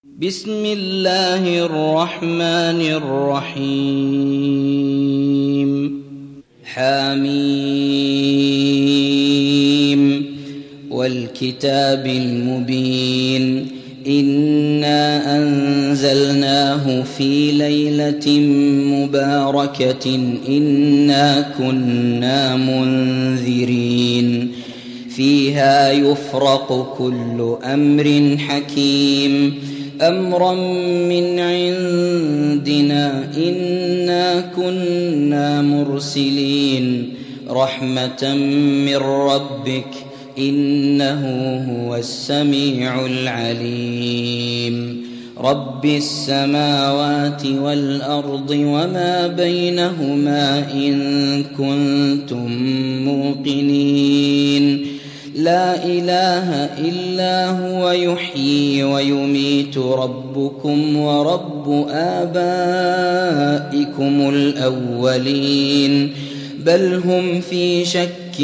بسم الله الرحمن الرحيم حميم والكتاب المبين إنا أنزلناه في ليلة مباركة إنا كنا منذرين فيها يفرق كل أمر حكيم أمرا من عندنا إنا كنا مرسلين رحمة من ربك إنه هو السميع العليم رب السماوات والأرض وما بينهما إن كنتم موقنين لا إله إلا هو يحيي ويميت ربكم ورب آبائكم الأولين بل هم في شك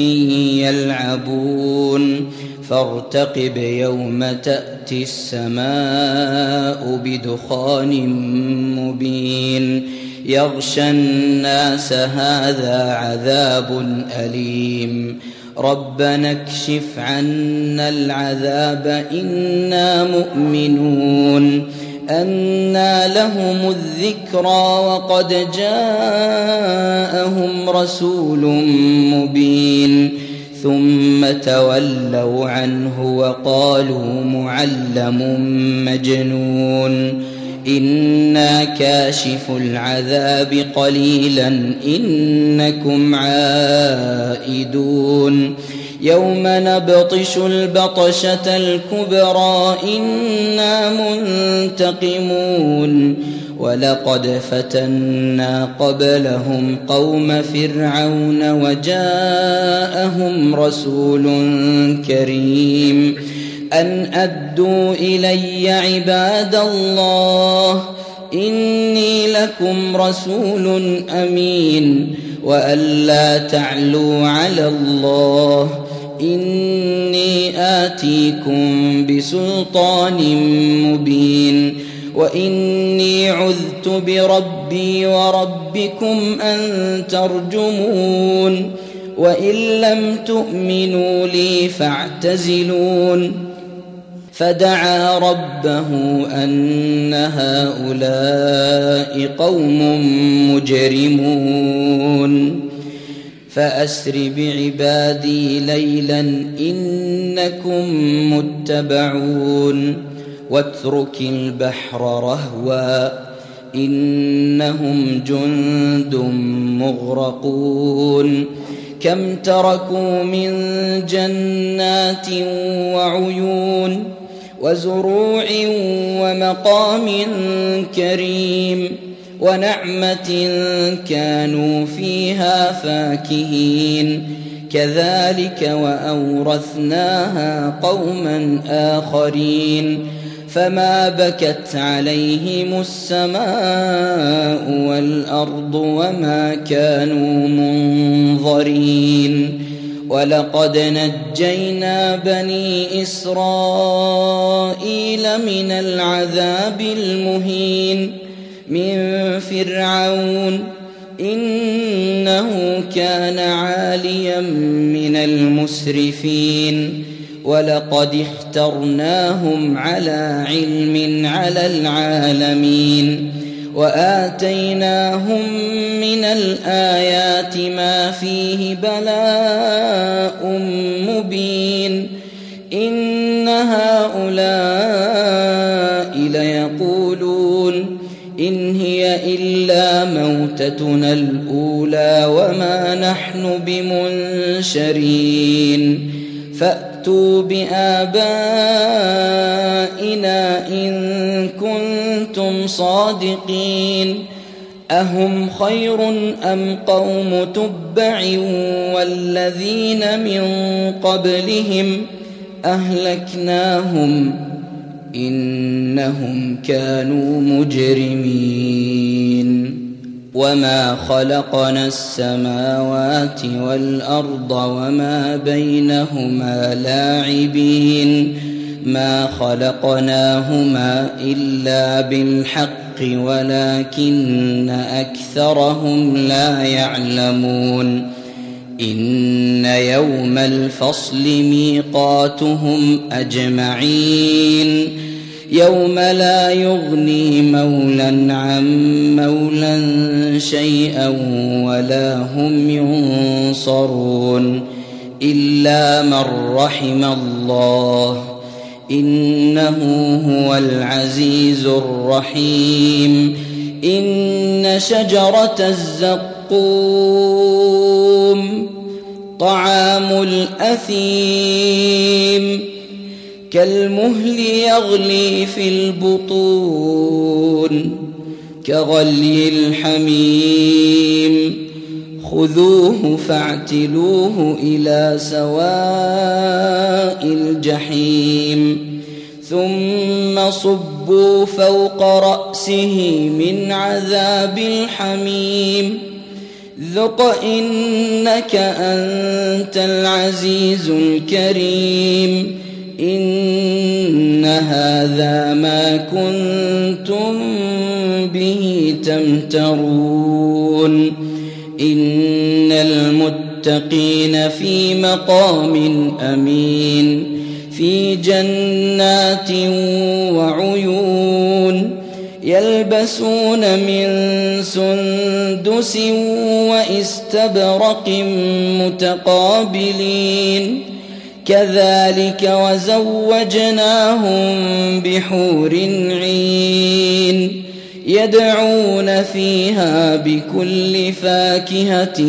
يلعبون فارتقب يوم تأتي السماء بدخان مبين يغشى الناس هذا عذاب أليم ربنا اكشف عنا العذاب إنا مؤمنون أنى لهم الذكرى وقد جاءهم رسول مبين ثم تولوا عنه وقالوا معلم مجنون إنا كاشف العذاب قليلا إنكم عائدون يوم نبطش البطشة الكبرى إنا منتقمون ولقد فتنا قبلهم قوم فرعون وجاءهم رسول كريم أن أدوا إلي عباد الله إني لكم رسول أمين وأن لا تعلوا على الله إني آتيكم بسلطان مبين وإني عذت بربي وربكم أن ترجمون وإن لم تؤمنوا لي فاعتزلون فدعا ربه أن هؤلاء قوم مجرمون فأسر بعبادي ليلا إنكم متبعون واترك البحر رهوا إنهم جند مغرقون كم تركوا من جنات وعيون وزروع ومقام كريم ونعمة كانوا فيها فاكهين كذلك وأورثناها قوما آخرين فما بكت عليهم السماء والأرض وما كانوا منظرين ولقد نجينا بني إسرائيل من العذاب المهين من فرعون إنه كان عاليا من المسرفين ولقد اخترناهم على علم على العالمين وآتيناهم من الآيات ما فيه بلاء مبين إن هؤلاء ليقولون إن هي إلا موتتنا الأولى وما نحن بمنشرين فأتوا بآبائنا إن كنتم صادقين أهم خير أم قوم تبع والذين من قبلهم أهلكناهم إنهم كانوا مجرمين وما خلقنا السماوات والأرض وما بينهما لاعبين ما خلقناهما إلا بالحق ولكن أكثرهم لا يعلمون إن يوم الفصل ميقاتهم أجمعين يوم لا يغني مولى عن مولى شيئا ولا هم ينصرون إلا من رحم الله إنه هو العزيز الرحيم إن شجرة الزقوم طعام الأثيم كالمهل يغلي في البطون كغلي الحميم خذوه فاعتلوه إلى سواء الجحيم ثم صبوا فوق رأسه من عذاب الحميم ذق إنك أنت العزيز الكريم إن هذا ما كنتم به تمترون إن المتقين في مقام أمين في جنات وعيون يلبسون من سندس واستبرق متقابلين كذلك وزوجناهم بحور عين يدعون فيها بكل فاكهة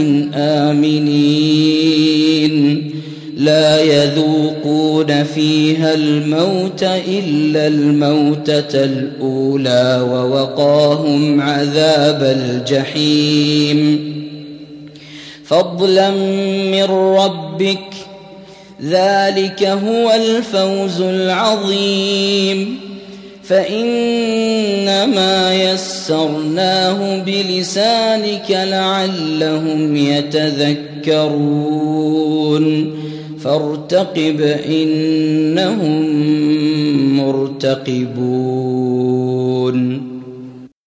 آمنين لا يذوقون فيها الموت إلا الموتة الأولى ووقاهم عذاب الجحيم فضلا من ربك ذلك هو الفوز العظيم فإنما يسرناه بلسانك لعلهم يتذكرون فارتقب إنهم مرتقبون